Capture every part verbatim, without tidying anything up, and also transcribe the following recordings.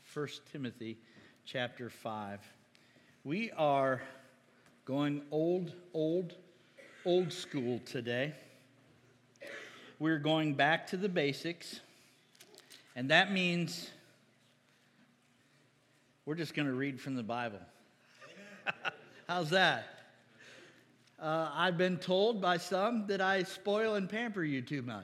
First Timothy chapter five. We are going old, old, old school today. We're going back to the basics, and that means we're just going to read from the Bible. How's that? Uh, I've been told by some that I spoil and pamper you too much.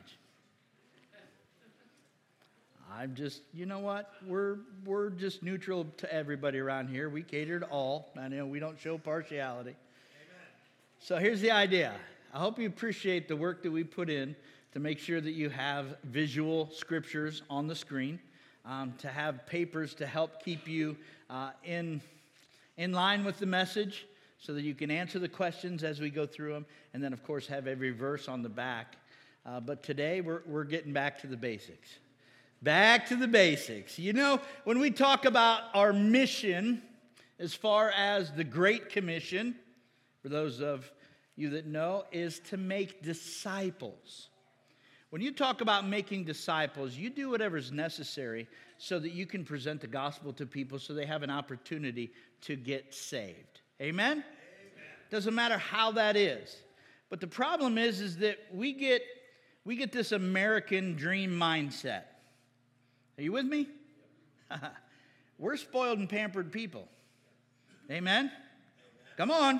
I'm just, you know what? We're we're just neutral to everybody around here. We cater to all. I know we don't show partiality. Amen. So here's the idea. I hope you appreciate the work that we put in to make sure that you have visual scriptures on the screen, um, to have papers to help keep you uh, in in line with the message, so that you can answer the questions as we go through them, and then of course have every verse on the back. Uh, but today we're we're getting back to the basics. Back to the basics. You know, when we talk about our mission, as far as the Great Commission, for those of you that know, is to make disciples. When you talk about making disciples, you do whatever's necessary so that you can present the gospel to people so they have an opportunity to get saved. Amen? Amen. Doesn't matter how that is. But the problem is, is that we get, we get this American dream mindset. Are you with me? We're spoiled and pampered people. Amen? Amen? Come on.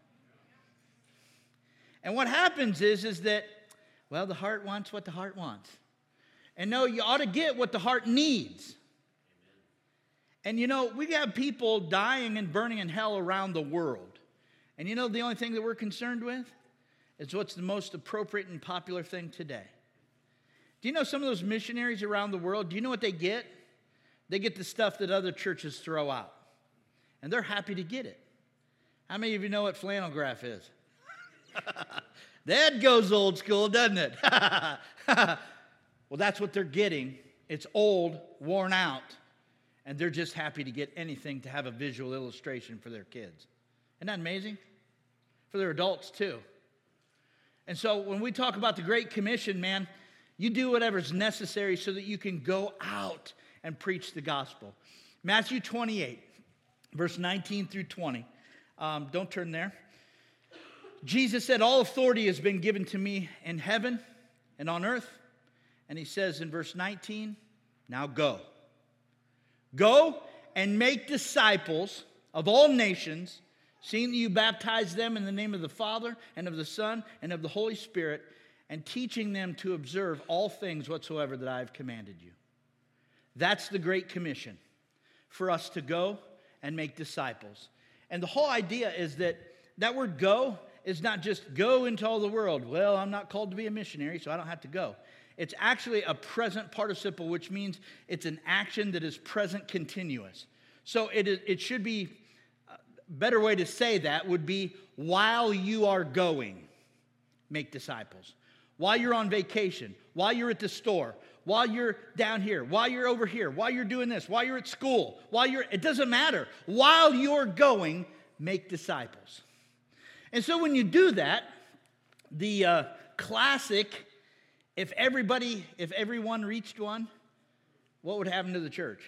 And what happens is, is that, well, the heart wants what the heart wants. And no, you ought to get what the heart needs. Amen. And you know, we have people dying and burning in hell around the world. And you know, the only thing that we're concerned with is what's the most appropriate and popular thing today. Do you know some of those missionaries around the world, do you know what they get? They get the stuff that other churches throw out. And they're happy to get it. How many of you know what flannel graph is? That goes old school, doesn't it? Well, that's what they're getting. It's old, worn out, and they're just happy to get anything to have a visual illustration for their kids. Isn't that amazing? For their adults, too. And so when we talk about the Great Commission, man, you do whatever's necessary so that you can go out and preach the gospel. Matthew twenty-eight, verse nineteen through twenty. Um, don't turn there. Jesus said, all authority has been given to me in heaven and on earth. And he says in verse nineteen, now go. Go and make disciples of all nations, seeing that you baptize them in the name of the Father and of the Son and of the Holy Spirit, and teaching them to observe all things whatsoever that I have commanded you. That's the Great Commission, for us to go and make disciples. And the whole idea is that that word go is not just go into all the world. Well, I'm not called to be a missionary, so I don't have to go. It's actually a present participle, which means it's an action that is present continuous. So it is, it should be, a better way to say that would be, while you are going, make disciples. While you're on vacation, while you're at the store, while you're down here, while you're over here, while you're doing this, while you're at school, while you're, it doesn't matter. While you're going, make disciples. And so when you do that, the uh, classic, if everybody, if everyone reached one, what would happen to the church?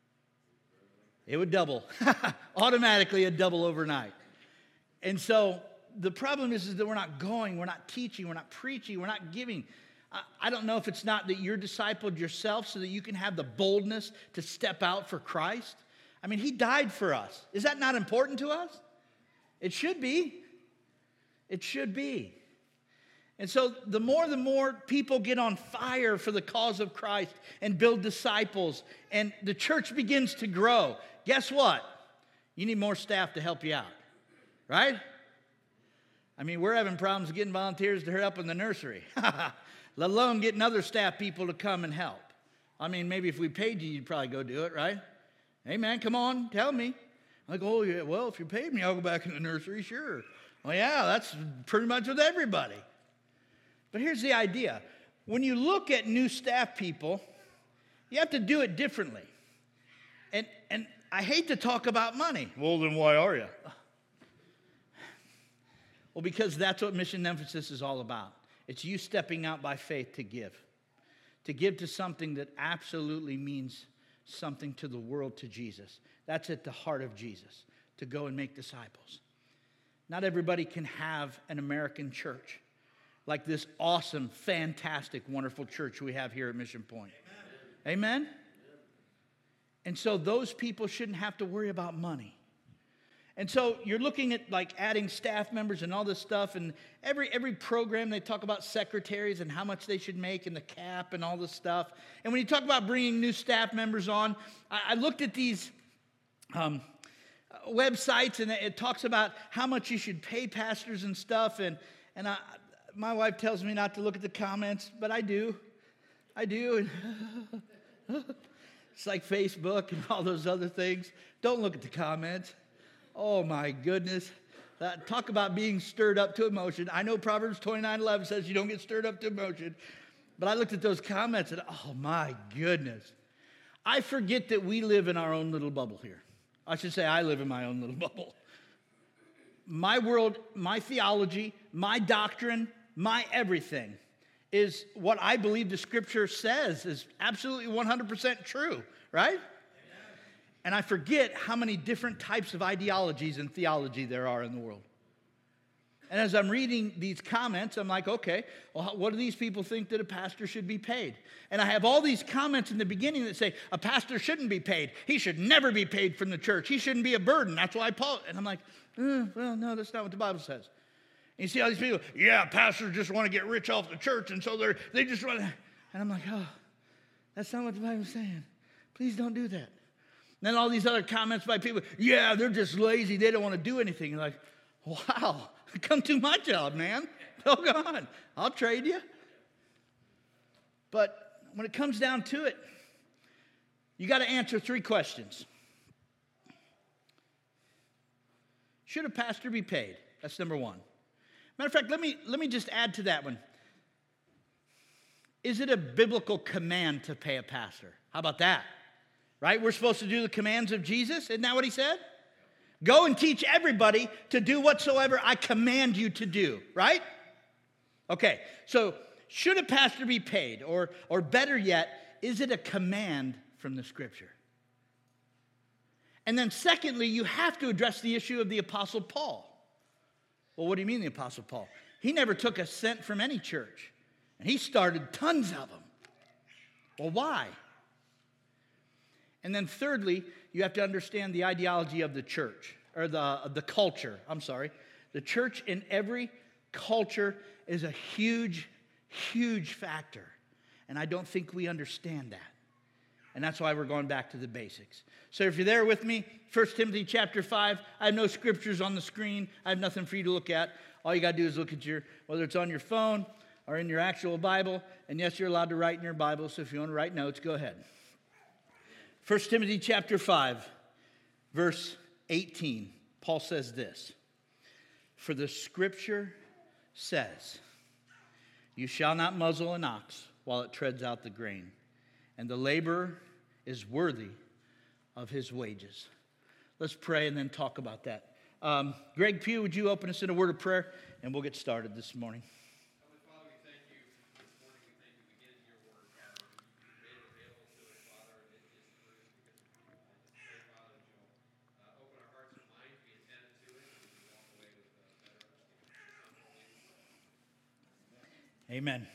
It would double. Automatically, it'd double overnight. And so the problem is, is that we're not going, we're not teaching, we're not preaching, we're not giving. I, I don't know if it's not that you're discipled yourself so that you can have the boldness to step out for Christ. I mean, he died for us. Is that not important to us? It should be. It should be. And so the more the more people get on fire for the cause of Christ and build disciples and the church begins to grow, guess what? You need more staff to help you out, right? I mean, we're having problems getting volunteers to help in the nursery, let alone getting other staff people to come and help. I mean, maybe if we paid you, you'd probably go do it, right? Hey, man, come on, tell me. I'm like, oh, yeah, well, if you paid me, I'll go back in the nursery, sure. Well, yeah, that's pretty much with everybody. But here's the idea. When you look at new staff people, you have to do it differently. And, and I hate to talk about money. Well, then why are you? Well, because that's what Mission Emphasis is all about. It's you stepping out by faith to give. To give to something that absolutely means something to the world, to Jesus. That's at the heart of Jesus, to go and make disciples. Not everybody can have an American church like this awesome, fantastic, wonderful church we have here at Mission Point. Amen? Amen? And so those people shouldn't have to worry about money. And so you're looking at like adding staff members and all this stuff, and every every program they talk about secretaries and how much they should make and the cap and all this stuff. And when you talk about bringing new staff members on, I, I looked at these um, websites, and it talks about how much you should pay pastors and stuff. And and I, my wife tells me not to look at the comments, but I do, I do. And it's like Facebook and all those other things. Don't look at the comments. Oh, my goodness. Uh, talk about being stirred up to emotion. I know Proverbs twenty-nine eleven says you don't get stirred up to emotion. But I looked at those comments and, oh, my goodness. I forget that we live in our own little bubble here. I should say I live in my own little bubble. My world, my theology, my doctrine, my everything is what I believe the Scripture says is absolutely one hundred percent true, right? And I forget how many different types of ideologies and theology there are in the world. And as I'm reading these comments, I'm like, okay, well, what do these people think that a pastor should be paid? And I have all these comments in the beginning that say, a pastor shouldn't be paid. He should never be paid from the church. He shouldn't be a burden. That's why Paul, and I'm like, eh, well, no, that's not what the Bible says. And you see all these people, yeah, pastors just want to get rich off the church, and so they're, they just want to, and I'm like, oh, that's not what the Bible's saying. Please don't do that. And then all these other comments by people, yeah, they're just lazy. They don't want to do anything. You're like, wow, come do my job, man. Oh, God, I'll trade you. But when it comes down to it, you got to answer three questions. Should a pastor be paid? That's number one. Matter of fact, let me, let me just add to that one. Is it a biblical command to pay a pastor? How about that? Right? We're supposed to do the commands of Jesus. Isn't that what he said? Go and teach everybody to do whatsoever I command you to do. Right? Okay. So should a pastor be paid? Or, or better yet, is it a command from the Scripture? And then secondly, you have to address the issue of the Apostle Paul. Well, what do you mean the Apostle Paul? He never took a cent from any church. And he started tons of them. Well, why? And then thirdly, you have to understand the ideology of the church, or the, the culture, I'm sorry. The church in every culture is a huge, huge factor. And I don't think we understand that. And that's why we're going back to the basics. So if you're there with me, First Timothy chapter five, I have no scriptures on the screen. I have nothing for you to look at. All you got to do is look at your, whether it's on your phone or in your actual Bible. And yes, you're allowed to write in your Bible, so if you want to write notes, go ahead. First Timothy chapter five, verse eighteen, Paul says this, for the Scripture says, you shall not muzzle an ox while it treads out the grain, and the laborer is worthy of his wages. Let's pray and then talk about that. Um, Greg Pugh, would you open us in a word of prayer, and we'll get started this morning. Amen.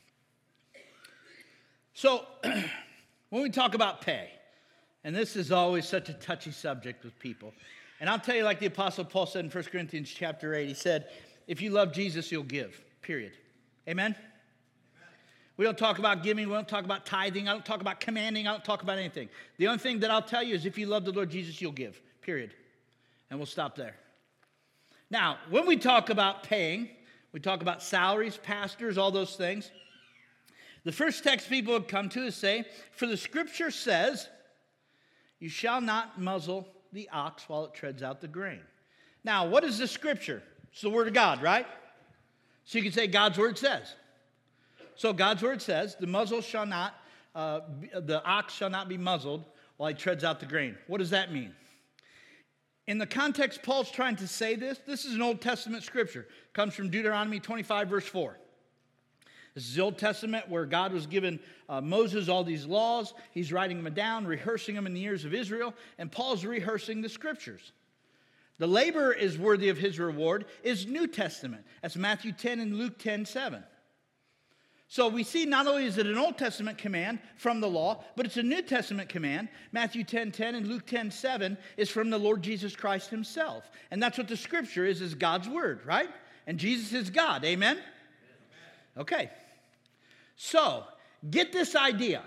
So, when we talk about pay, and this is always such a touchy subject with people, and I'll tell you like the Apostle Paul said in First Corinthians chapter eight, he said, if you love Jesus, you'll give, period. Amen? Amen? We don't talk about giving, we don't talk about tithing, I don't talk about commanding, I don't talk about anything. The only thing that I'll tell you is if you love the Lord Jesus, you'll give, period. And we'll stop there. Now, when we talk about paying, we talk about salaries, pastors, all those things. The first text people would come to is say, for the Scripture says, you shall not muzzle the ox while it treads out the grain. Now, what is the Scripture? It's the Word of God, right? So you can say God's Word says. So God's Word says, the muzzle shall not, uh, the ox shall not be muzzled while he treads out the grain. What does that mean? In the context Paul's trying to say this, this is an Old Testament scripture. It comes from Deuteronomy twenty-five, verse four. This is the Old Testament where God was giving uh, Moses all these laws. He's writing them down, rehearsing them in the ears of Israel, and Paul's rehearsing the Scriptures. The laborer is worthy of his reward is New Testament. That's Matthew ten and Luke ten seven. So we see not only is it an Old Testament command from the law, but it's a New Testament command. Matthew ten ten and Luke ten seven is from the Lord Jesus Christ himself. And that's what the Scripture is, is God's word, right? And Jesus is God, amen? Okay. So, get this idea.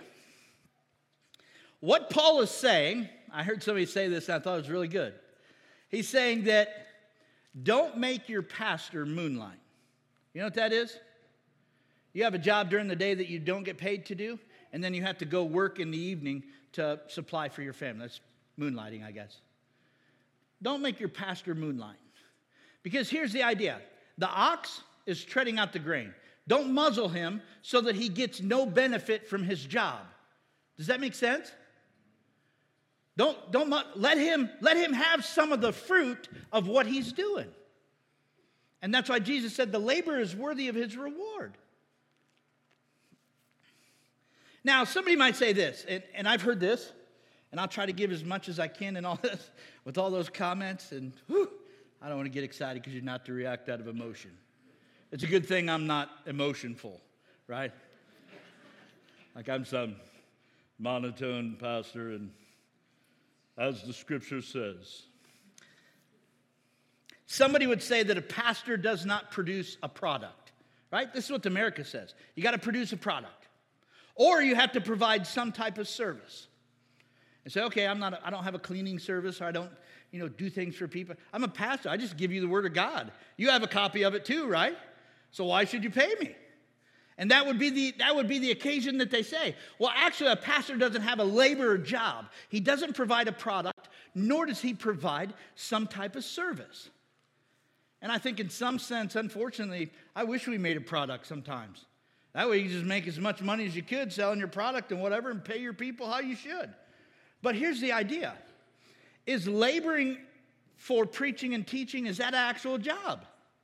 What Paul is saying, I heard somebody say this and I thought it was really good. He's saying that don't make your pastor moonlight. You know what that is? You have a job during the day that you don't get paid to do, and then you have to go work in the evening to supply for your family. That's moonlighting, I guess. Don't make your pastor moonlight. Because here's the idea. The ox is treading out the grain. Don't muzzle him so that he gets no benefit from his job. Does that make sense? Don't, don't let him, let him have some of the fruit of what he's doing. And that's why Jesus said the laborer is worthy of his reward. Now, somebody might say this, and, and I've heard this, and I'll try to give as much as I can in all this, with all those comments, and whew, I don't want to get excited because you're not to react out of emotion. It's a good thing I'm not emotionful, right? Like I'm some monotone pastor, and as the Scripture says. Somebody would say that a pastor does not produce a product, right? This is what America says. You got to produce a product. Or you have to provide some type of service. And say, okay, I'm not, a, I don't have a cleaning service, or I don't, you know, do things for people. I'm a pastor. I just give you the Word of God. You have a copy of it too, right? So why should you pay me? And that would be the that would be the occasion that they say, well, actually, a pastor doesn't have a labor job. He doesn't provide a product, nor does he provide some type of service. And I think in some sense, unfortunately, I wish we made a product sometimes. That way you just make as much money as you could selling your product and whatever and pay your people how you should. But here's the idea. Is laboring for preaching and teaching, is that an actual job?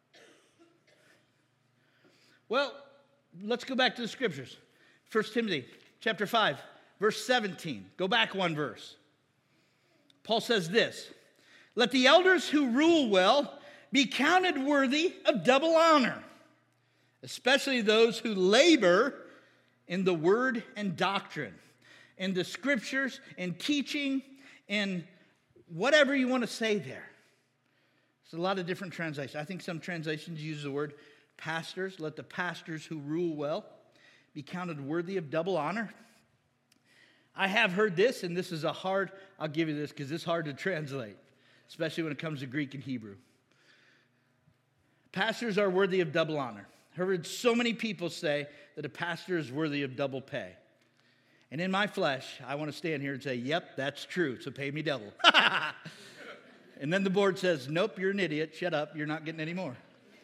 Well, let's go back to the Scriptures. First Timothy chapter five, verse seventeen. Go back one verse. Paul says this, let the elders who rule well be counted worthy of double honor, especially those who labor in the word and doctrine, in the Scriptures, in teaching, in whatever you want to say there. There's a lot of different translations. I think some translations use the word pastors. Let the pastors who rule well be counted worthy of double honor. I have heard this, and this is a hard, I'll give you this because it's hard to translate, especially when it comes to Greek and Hebrew. Pastors are worthy of double honor. I've heard so many people say that a pastor is worthy of double pay. And in my flesh, I want to stand here and say, yep, that's true, so pay me double. And then the board says, nope, you're an idiot. Shut up. You're not getting any more.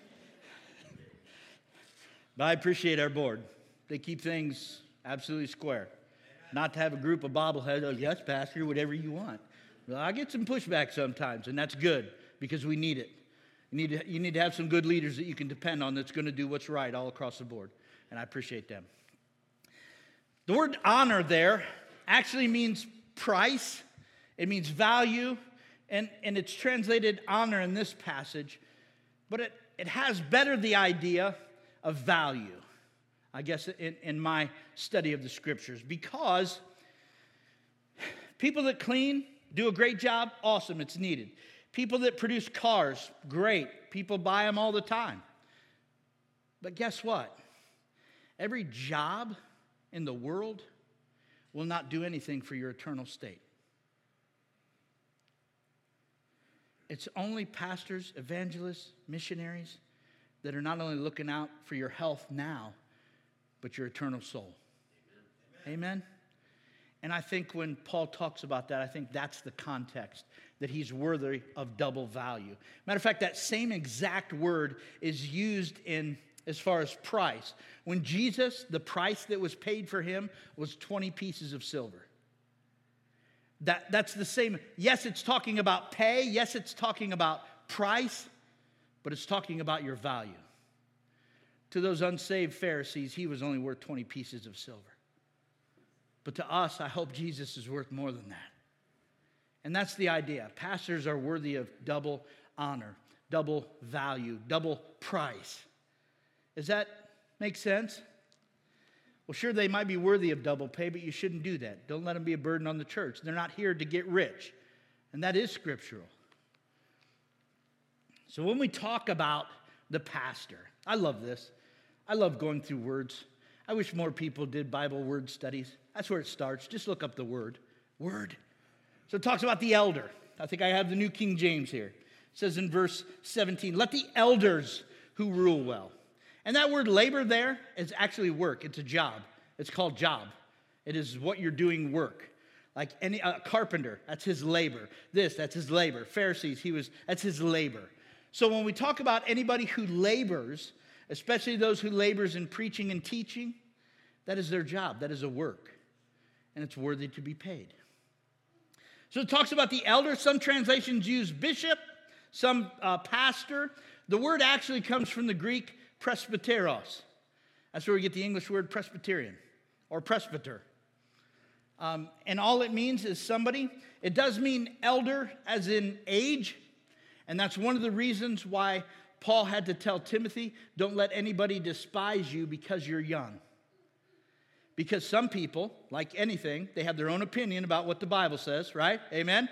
But I appreciate our board. They keep things absolutely square. Not to have a group of bobbleheads, oh, yes, pastor, whatever you want. Well, I get some pushback sometimes, and that's good because we need it. You need to, you need to have some good leaders that you can depend on that's going to do what's right all across the board, and I appreciate them. The word honor there actually means price. It means value, and, and it's translated honor in this passage, but it, it has better the idea of value, I guess, in, in my study of the Scriptures, because people that clean, do a great job, awesome, it's needed. People that produce cars, great. People buy them all the time. But guess what? Every job in the world will not do anything for your eternal state. It's only pastors, evangelists, missionaries that are not only looking out for your health now, but your eternal soul. Amen. Amen? And I think when Paul talks about that, I think that's the context, that he's worthy of double value. Matter of fact, that same exact word is used in as far as price. When Jesus, the price that was paid for him was twenty pieces of silver. That, that's the same. Yes, it's talking about pay. Yes, it's talking about price, but it's talking about your value. To those unsaved Pharisees, he was only worth twenty pieces of silver. But to us, I hope Jesus is worth more than that. And that's the idea. Pastors are worthy of double honor, double value, double price. Does that make sense? Well, sure, they might be worthy of double pay, but you shouldn't do that. Don't let them be a burden on the church. They're not here to get rich. And that is scriptural. So when we talk about the pastor, I love this. I love going through words. I wish more people did Bible word studies. That's where it starts. Just look up the word. Word. So it talks about the elder. I think I have the New King James here. It says in verse seventeen, let the elders who rule well. And that word labor there is actually work. It's a job. It's called job. It is what you're doing work. Like any a carpenter, that's his labor. This, that's his labor. Pharisees, he was that's his labor. So when we talk about anybody who labors, especially those who labors in preaching and teaching, that is their job. That is a work. And it's worthy to be paid. So it talks about the elder. Some translations use bishop, some uh, pastor. The word actually comes from the Greek presbyteros. That's where we get the English word Presbyterian or presbyter. Um, and all it means is somebody. It does mean elder as in age. And that's one of the reasons why Paul had to tell Timothy, don't let anybody despise you because you're young. Because some people, like anything, they have their own opinion about what the Bible says, right? Amen?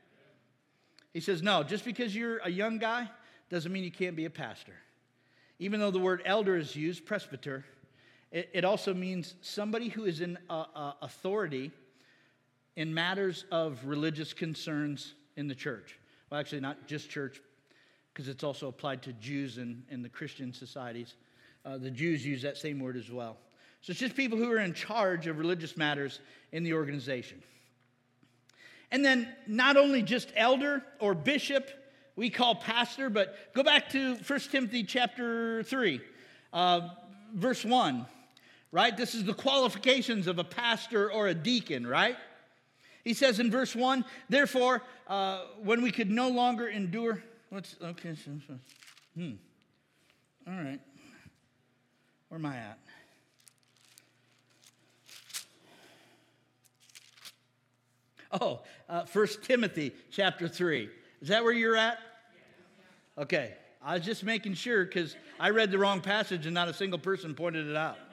He says, no, just because you're a young guy doesn't mean you can't be a pastor. Even though the word elder is used, presbyter, it, it also means somebody who is in uh, uh, authority in matters of religious concerns in the church. Well, actually, not just church, because it's also applied to Jews in, in the Christian societies. Uh, the Jews use that same word as well. So it's just people who are in charge of religious matters in the organization. And then not only just elder or bishop, we call pastor, but go back to First Timothy chapter three, uh, verse one, right? This is the qualifications of a pastor or a deacon, right? He says in verse one, therefore, uh, when we could no longer endure, what's, okay, hmm, all right, where am I at? Oh, uh, First Timothy chapter three. Is that where you're at? Okay. I was just making sure because I read the wrong passage and not a single person pointed it out.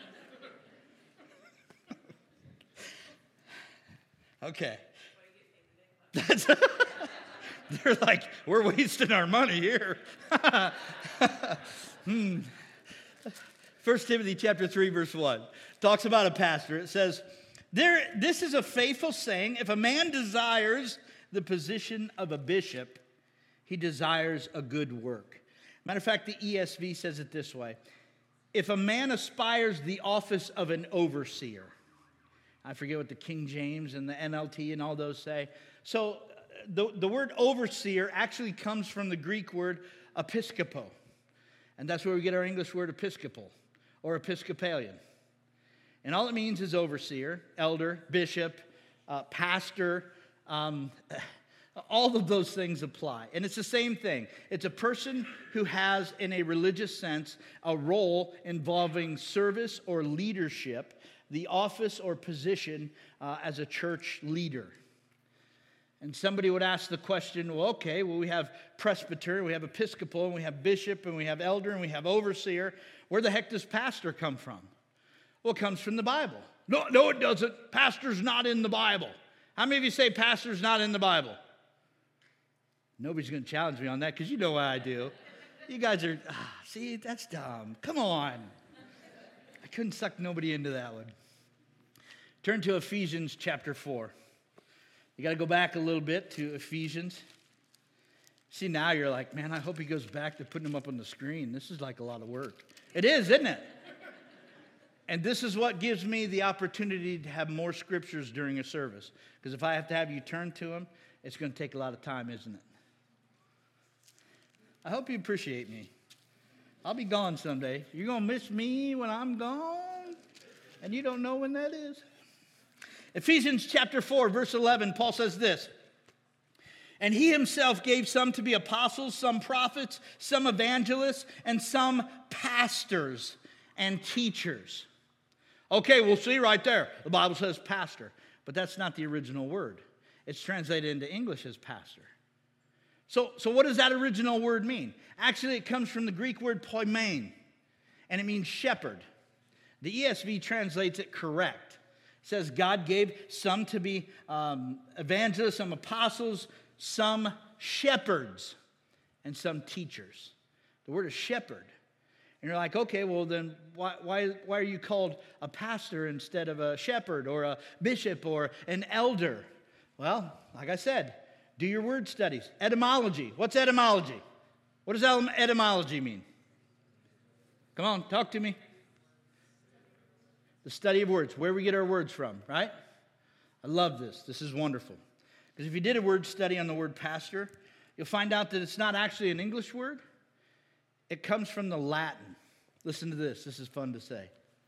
Okay. That's they're like, we're wasting our money here. hmm. First Timothy chapter three, verse one. Talks about a pastor. It says, There, this is a faithful saying. If a man desires the position of a bishop, he desires a good work. Matter of fact, the E S V says it this way. If a man aspires the office of an overseer. I forget what the King James and the N L T and all those say. So the, the word overseer actually comes from the Greek word episkopo. And that's where we get our English word episcopal or Episcopalian. And all it means is overseer, elder, bishop, uh, pastor. Um, all of those things apply. And it's the same thing. It's a person who has, in a religious sense, a role involving service or leadership, the office or position uh, as a church leader. And somebody would ask the question, well, okay, well, we have presbyter, we have episcopal, and we have bishop, and we have elder, and we have overseer. Where the heck does pastor come from? Well, it comes from the Bible. No, no, it doesn't. Pastor's not in the Bible. How many of you say pastor's not in the Bible? Nobody's going to challenge me on that because you know what I do. You guys are, ah, see, that's dumb. Come on. I couldn't suck nobody into that one. Turn to Ephesians chapter four. You got to go back a little bit to Ephesians. See, now you're like, man, I hope he goes back to putting them up on the screen. This is like a lot of work. It is, isn't it? And this is what gives me the opportunity to have more scriptures during a service. Because if I have to have you turn to them, it's going to take a lot of time, isn't it? I hope you appreciate me. I'll be gone someday. You're going to miss me when I'm gone, and you don't know when that is. Ephesians chapter four, verse eleven, Paul says this. And he himself gave some to be apostles, some prophets, some evangelists, and some pastors and teachers. Okay, we'll see right there. The Bible says pastor, but that's not the original word. It's translated into English as pastor. So, so what does that original word mean? Actually, it comes from the Greek word poimen, and it means shepherd. The E S V translates it correct. It says God gave some to be um, evangelists, some apostles, some shepherds, and some teachers. The word is shepherd. And you're like, okay, well then why, why, why are you called a pastor instead of a shepherd or a bishop or an elder? Well, like I said, do your word studies. Etymology. What's etymology? What does etymology mean? Come on, talk to me. The study of words, where we get our words from, right? I love this. This is wonderful. Because if you did a word study on the word pastor, you'll find out that it's not actually an English word. It comes from the Latin. Listen to this. This is fun to say.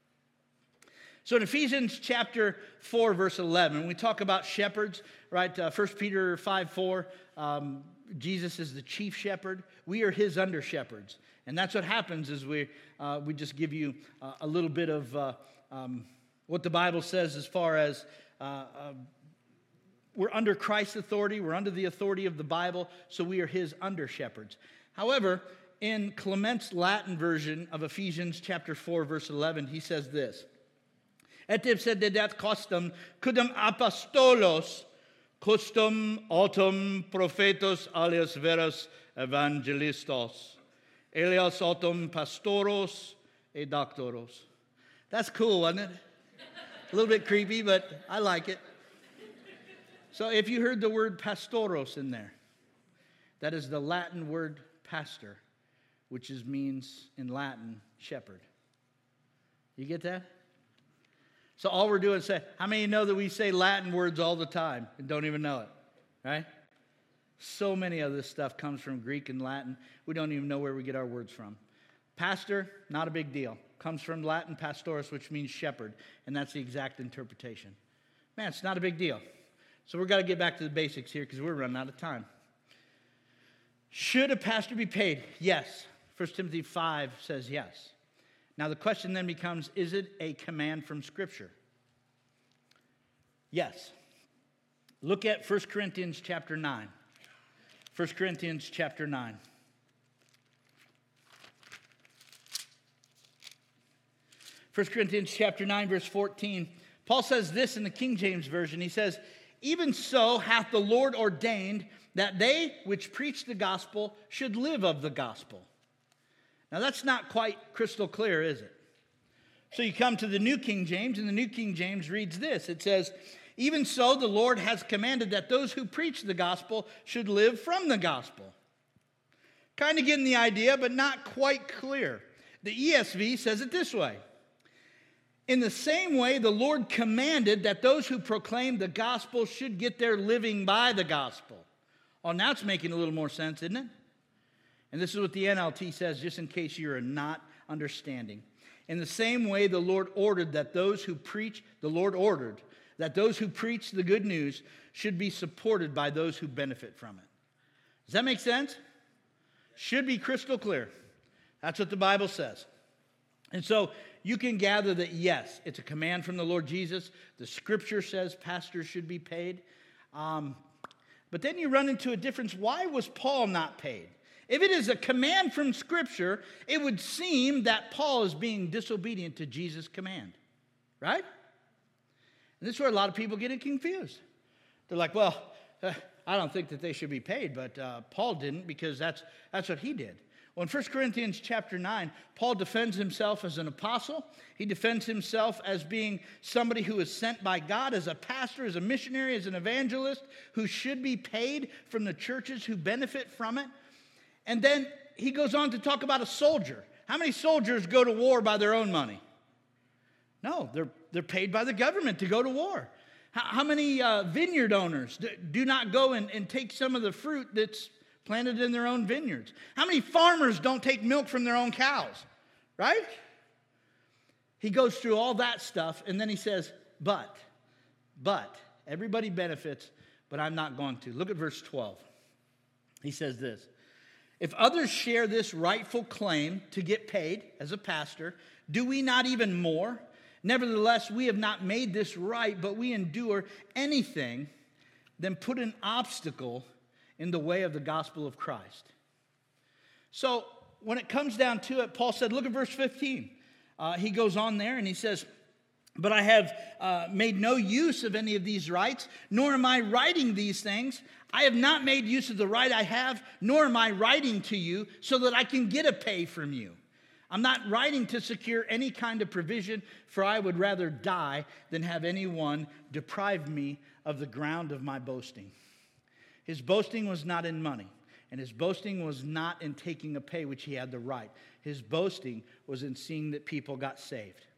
So in Ephesians chapter four, verse eleven, we talk about shepherds, right? Uh, First Peter five four, um, Jesus is the chief shepherd. We are his under shepherds. And that's what happens is we, uh, we just give you uh, a little bit of uh, um, what the Bible says as far as uh, uh, we're under Christ's authority. We're under the authority of the Bible, so we are his under shepherds. However, in Clement's Latin version of Ephesians chapter four, verse eleven, he says this. Et ipse dedat custom quidam apostolos custom autum prophetos alias veros evangelistos alias autum pastoros e doctoros. That's cool, wasn't it? A little bit creepy, but I like it. So if you heard the word pastoros in there, that is the Latin word pastor, which is, means in Latin shepherd. You get that? So all we're doing is say, how many know that we say Latin words all the time and don't even know it, right? So many of this stuff comes from Greek and Latin. We don't even know where we get our words from. Pastor, not a big deal. Comes from Latin pastoris, which means shepherd, and that's the exact interpretation. Man, it's not a big deal. So we've got to get back to the basics here because we're running out of time. Should a pastor be paid? Yes. First Timothy five says yes. Now, the question then becomes, is it a command from Scripture? Yes. Look at First Corinthians chapter nine. First Corinthians chapter nine. First Corinthians chapter nine, verse fourteen. Paul says this in the King James Version. He says, even so hath the Lord ordained that they which preach the gospel should live of the gospel. Now, that's not quite crystal clear, is it? So you come to the New King James, and the New King James reads this. It says, even so, the Lord has commanded that those who preach the gospel should live from the gospel. Kind of getting the idea, but not quite clear. The E S V says it this way. In the same way, the Lord commanded that those who proclaim the gospel should get their living by the gospel. Oh, now it's making a little more sense, isn't it? And this is what the N L T says, just in case you are not understanding. In the same way, the Lord ordered that those who preach, the Lord ordered that those who preach the good news should be supported by those who benefit from it. Does that make sense? Should be crystal clear. That's what the Bible says. And so you can gather that, yes, it's a command from the Lord Jesus. The Scripture says pastors should be paid. Um, but then you run into a difference. Why was Paul not paid? If it is a command from Scripture, it would seem that Paul is being disobedient to Jesus' command, right? And this is where a lot of people get confused. They're like, well, uh, I don't think that they should be paid, but uh, Paul didn't because that's, that's what he did. Well, in First Corinthians chapter nine, Paul defends himself as an apostle. He defends himself as being somebody who is sent by God as a pastor, as a missionary, as an evangelist, who should be paid from the churches who benefit from it. And then he goes on to talk about a soldier. How many soldiers go to war by their own money? No, they're, they're paid by the government to go to war. How, how many uh, vineyard owners do, do not go and, and take some of the fruit that's planted in their own vineyards? How many farmers don't take milk from their own cows, right? He goes through all that stuff, and then he says, but, but, everybody benefits, but I'm not going to. Look at verse twelve. He says this: if others share this rightful claim to get paid as a pastor, do we not even more? Nevertheless, we have not made this right, but we endure anything than put an obstacle in the way of the gospel of Christ. So when it comes down to it, Paul said, look at verse fifteen. Uh, he goes on there and he says, but I have uh, made no use of any of these rights, nor am I writing these things. I have not made use of the right I have, nor am I writing to you so that I can get a pay from you. I'm not writing to secure any kind of provision, for I would rather die than have anyone deprive me of the ground of my boasting. His boasting was not in money, and his boasting was not in taking a pay which he had the right. His boasting was in seeing that people got saved.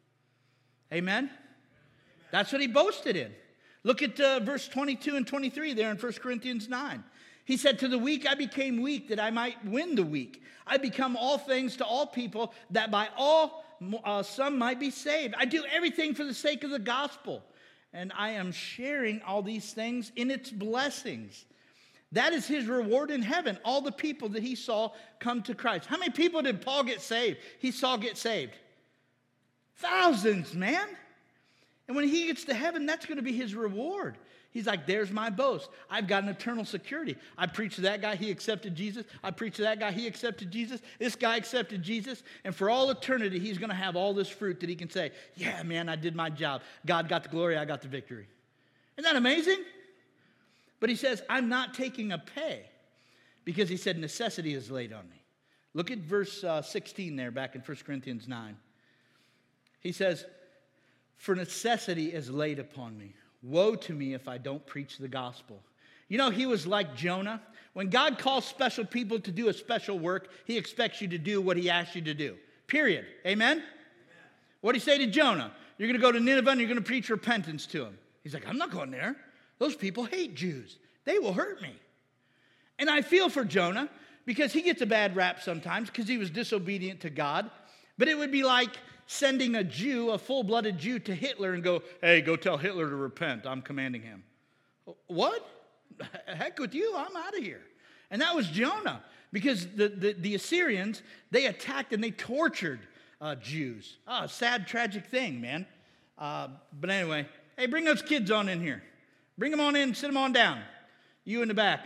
Amen? Amen. That's what he boasted in. Look at uh, verse twenty-two and twenty-three there in First Corinthians nine. He said, to the weak I became weak, that I might win the weak. I become all things to all people, that by all uh, some might be saved. I do everything for the sake of the gospel, and I am sharing all these things in its blessings. That is his reward in heaven, all the people that he saw come to Christ. How many people did Paul get saved? He saw get saved. Thousands, man. And when he gets to heaven, that's going to be his reward. He's like, there's my boast. I've got an eternal security. I preached to that guy, he accepted Jesus. I preached to that guy, he accepted Jesus. This guy accepted Jesus. And for all eternity, he's going to have all this fruit that he can say, yeah, man, I did my job. God got the glory, I got the victory. Isn't that amazing? But he says, I'm not taking a pay, because he said necessity is laid on me. Look at verse uh, sixteen there back in First Corinthians nine. He says, for necessity is laid upon me. Woe to me if I don't preach the gospel. You know, he was like Jonah. When God calls special people to do a special work, he expects you to do what he asked you to do. Period. Amen? Amen. What did he say to Jonah? You're going to go to Nineveh and you're going to preach repentance to him. He's like, I'm not going there. Those people hate Jews. They will hurt me. And I feel for Jonah, because he gets a bad rap sometimes because he was disobedient to God. But it would be like sending a Jew, a full-blooded Jew, to Hitler and go, hey, go tell Hitler to repent. I'm commanding him. What? Heck with you. I'm out of here. And that was Jonah, because the, the, the Assyrians, they attacked and they tortured uh, Jews. Oh, sad, tragic thing, man. Uh, but anyway, hey, bring those kids on in here. Bring them on in, sit them on down. You in the back.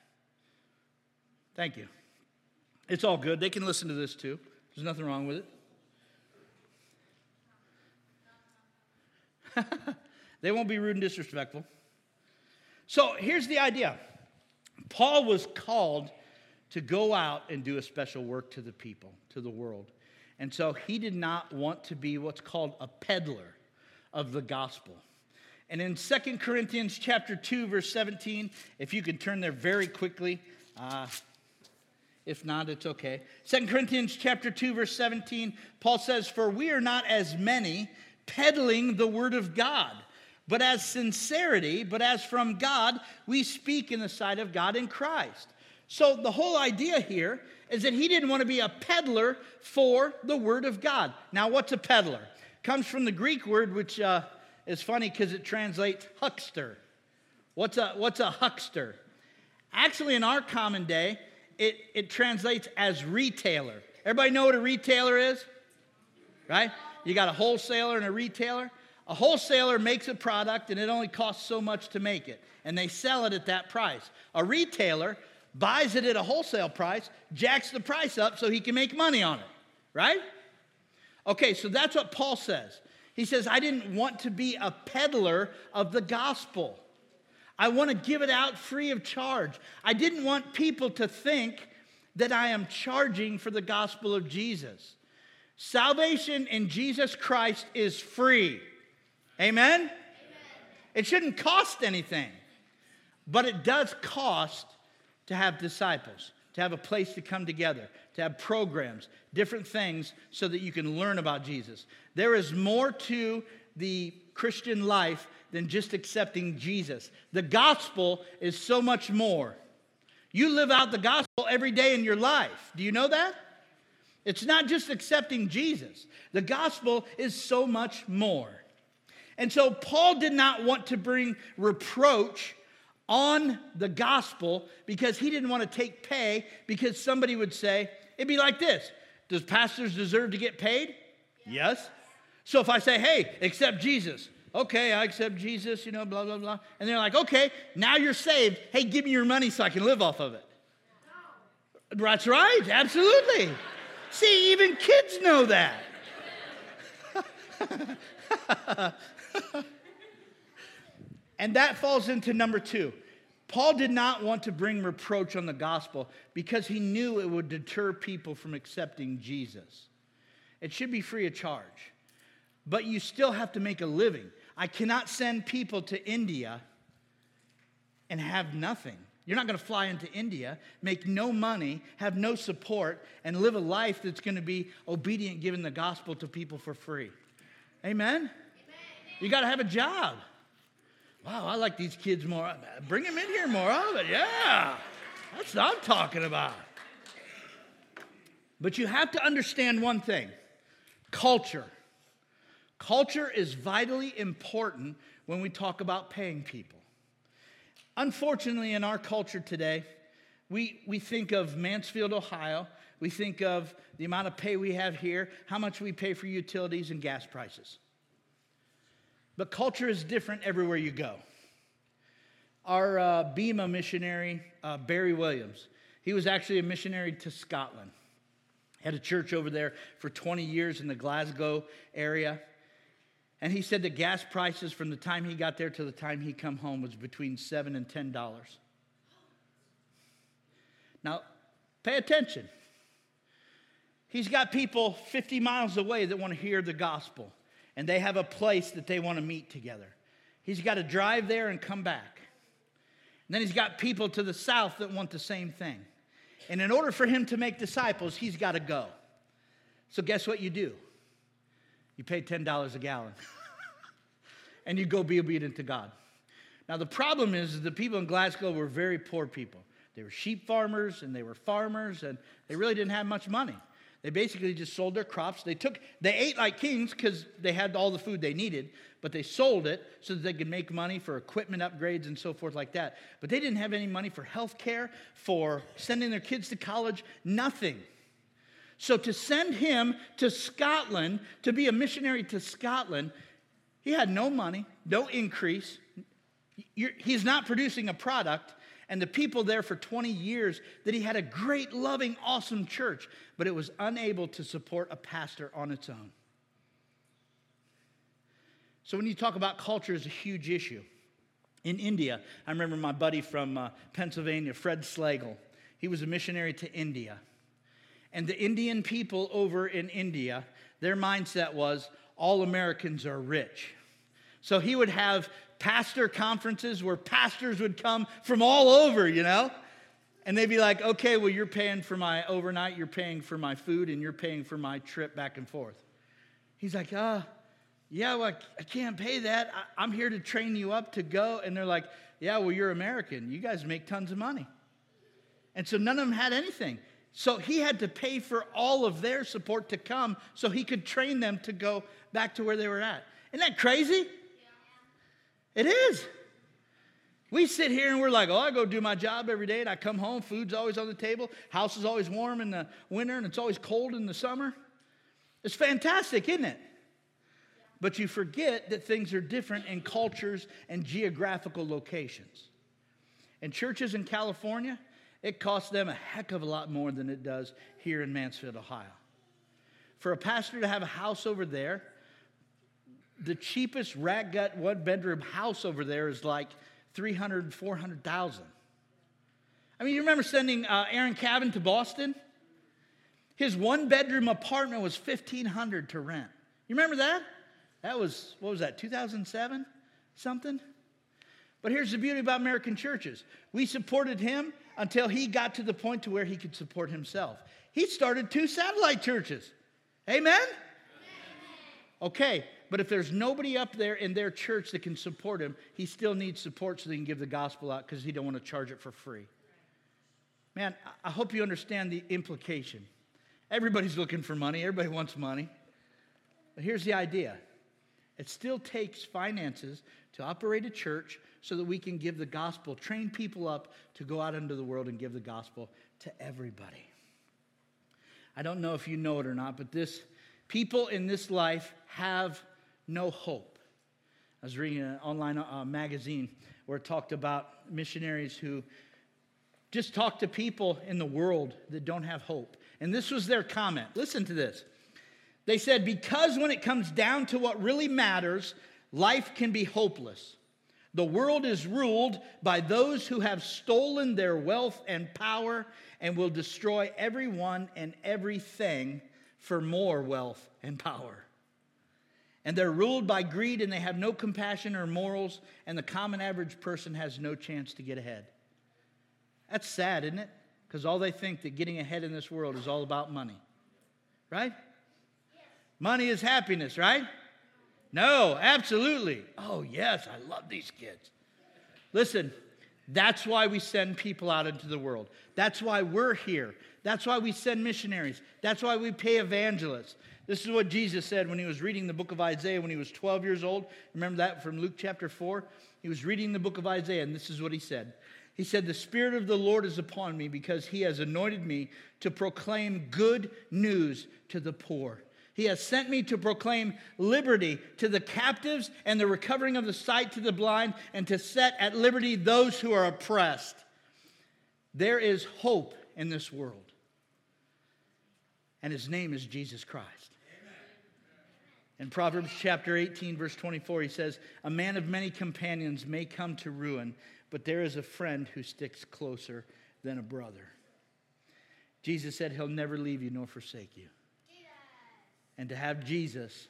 Thank you. It's all good. They can listen to this too. There's nothing wrong with it. They won't be rude and disrespectful. So here's the idea. Paul was called to go out and do a special work to the people, to the world. And so he did not want to be what's called a peddler of the gospel. And in Second Corinthians chapter two, verse seventeen, if you can turn there very quickly, uh, if not, it's okay. Second Corinthians chapter two, verse seventeen, Paul says, for we are not as many peddling the word of God, but as sincerity, but as from God, we speak in the sight of God in Christ. So the whole idea here is that he didn't want to be a peddler for the word of God. Now, what's a peddler? Comes from the Greek word, which uh, is funny because it translates huckster. What's a, what's a huckster? Actually, in our common day, it, it translates as retailer. Everybody know what a retailer is? Right? You got a wholesaler and a retailer. A wholesaler makes a product and it only costs so much to make it, and they sell it at that price. A retailer buys it at a wholesale price, jacks the price up so he can make money on it, right? Okay, so that's what Paul says. He says, I didn't want to be a peddler of the gospel. I want to give it out free of charge. I didn't want people to think that I am charging for the gospel of Jesus. Salvation in Jesus Christ is free. Amen? Amen? It shouldn't cost anything, but it does cost to have disciples, to have a place to come together, to have programs, different things so that you can learn about Jesus. There is more to the Christian life than just accepting Jesus. The gospel is so much more. You live out the gospel every day in your life. Do you know that? It's not just accepting Jesus. The gospel is so much more. And so Paul did not want to bring reproach on the gospel because he didn't want to take pay because somebody would say, it'd be like this. Does pastors deserve to get paid? Yes. So if I say, hey, accept Jesus. Okay, I accept Jesus, you know, blah, blah, blah. And they're like, okay, now you're saved. Hey, give me your money so I can live off of it. That's right, absolutely. See, even kids know that. And that falls into number two. Paul did not want to bring reproach on the gospel because he knew it would deter people from accepting Jesus. It should be free of charge. But you still have to make a living. I cannot send people to India and have nothing. You're not going to fly into India, make no money, have no support, and live a life that's going to be obedient, giving the gospel to people for free. Amen? Amen. You got to have a job. Wow, I like these kids more. Bring them in here more often. Yeah, that's what I'm talking about. But you have to understand one thing. Culture. Culture is vitally important when we talk about paying people. Unfortunately, in our culture today, we, we think of Mansfield, Ohio. We think of the amount of pay we have here, how much we pay for utilities and gas prices. But culture is different everywhere you go. Our uh, Bema missionary, uh, Barry Williams, he was actually a missionary to Scotland. Had a church over there for twenty years in the Glasgow area. And he said the gas prices from the time he got there to the time he come home was between seven dollars and ten dollars. Now, pay attention. He's got people fifty miles away that want to hear the gospel. And they have a place that they want to meet together. He's got to drive there and come back. And then he's got people to the south that want the same thing. And in order for him to make disciples, he's got to go. So guess what you do? You pay ten dollars a gallon. And you go be obedient to God. Now the problem is the people in Glasgow were very poor people. They were sheep farmers and they were farmers and they really didn't have much money. They basically just sold their crops. They took, they ate like kings because they had all the food they needed, but they sold it so that they could make money for equipment upgrades and so forth like that. But they didn't have any money for health care, for sending their kids to college, nothing. So to send him to Scotland, to be a missionary to Scotland, he had no money, no increase. You're, he's not producing a product. And the people there for twenty years, that he had a great, loving, awesome church, but it was unable to support a pastor on its own. So when you talk about culture, it's a huge issue. In India, I remember my buddy from uh, Pennsylvania, Fred Slagle. He was a missionary to India. And the Indian people over in India, their mindset was, all Americans are rich. So he would have pastor conferences where pastors would come from all over, you know. And they'd be like, okay, well, you're paying for my overnight, you're paying for my food, and you're paying for my trip back and forth. He's like, uh, yeah, well, I can't pay that. I, I'm here to train you up to go. And they're like, yeah, well, you're American. You guys make tons of money. And so none of them had anything. So he had to pay for all of their support to come so he could train them to go back to where they were at. Isn't that crazy? It is. We sit here and we're like, oh, I go do my job every day and I come home, food's always on the table, house is always warm in the winter and it's always cold in the summer. It's fantastic, isn't it? But you forget that things are different in cultures and geographical locations. And churches in California, it costs them a heck of a lot more than it does here in Mansfield, Ohio. For a pastor to have a house over there, the cheapest rat gut one bedroom house over there is like three hundred, four hundred thousand. I mean, you remember sending uh, Aaron Cavan to Boston? His one bedroom apartment was fifteen hundred to rent. You remember that? That was, what was that, two thousand seven? Something? But here's the beauty about American churches. We supported him until he got to the point to where he could support himself. He started two satellite churches. Amen? Okay, but if there's nobody up there in their church that can support him, he still needs support so they can give the gospel out because he don't want to charge it for free. Man, I hope you understand the implication. Everybody's looking for money. Everybody wants money. But here's the idea. It still takes finances to operate a church so that we can give the gospel, train people up to go out into the world and give the gospel to everybody. I don't know if you know it or not, but this people in this life have no hope. I was reading an online uh, magazine where it talked about missionaries who just talk to people in the world that don't have hope. And this was their comment. Listen to this. They said, because when it comes down to what really matters, life can be hopeless. The world is ruled by those who have stolen their wealth and power and will destroy everyone and everything for more wealth and power. And they're ruled by greed, and they have no compassion or morals, and the common average person has no chance to get ahead. That's sad, isn't it? Because all they think that getting ahead in this world is all about money. Right? Yes. Money is happiness, right? No, absolutely. Oh, yes, I love these kids. Listen, that's why we send people out into the world. That's why we're here. That's why we send missionaries. That's why we pay evangelists. This is what Jesus said when he was reading the book of Isaiah when he was twelve years old. Remember that from Luke chapter four? He was reading the book of Isaiah, and this is what he said. He said, the Spirit of the Lord is upon me because he has anointed me to proclaim good news to the poor. He has sent me to proclaim liberty to the captives and the recovering of the sight to the blind, and to set at liberty those who are oppressed. There is hope in this world. And his name is Jesus Christ. In Proverbs chapter eighteen, verse twenty-four, he says, a man of many companions may come to ruin, but there is a friend who sticks closer than a brother. Jesus said he'll never leave you nor forsake you. And to have Jesus,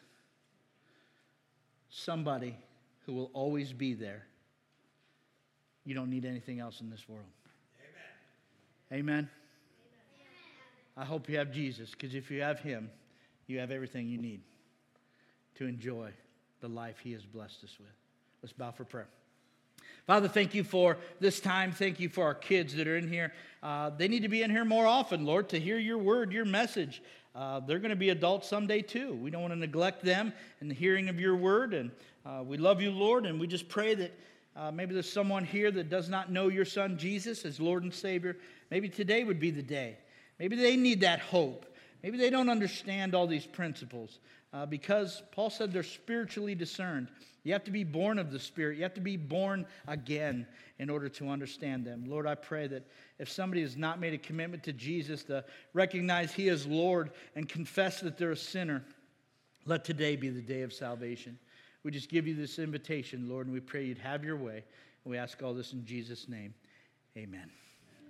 somebody who will always be there, you don't need anything else in this world. Amen? Amen? I hope you have Jesus, because if you have him, you have everything you need to enjoy the life he has blessed us with. Let's bow for prayer. Father, thank you for this time. Thank you for our kids that are in here. Uh, they need to be in here more often, Lord, to hear your word, your message. Uh, they're going to be adults someday too. We don't want to neglect them in the hearing of your word. And uh, we love you, Lord, and we just pray that uh, maybe there's someone here that does not know your son Jesus as Lord and Savior. Maybe today would be the day. Maybe they need that hope. Maybe they don't understand all these principles uh, because Paul said they're spiritually discerned. You have to be born of the Spirit. You have to be born again in order to understand them. Lord, I pray that if somebody has not made a commitment to Jesus to recognize he is Lord and confess that they're a sinner, let today be the day of salvation. We just give you this invitation, Lord, and we pray you'd have your way. And we ask all this in Jesus' name. Amen.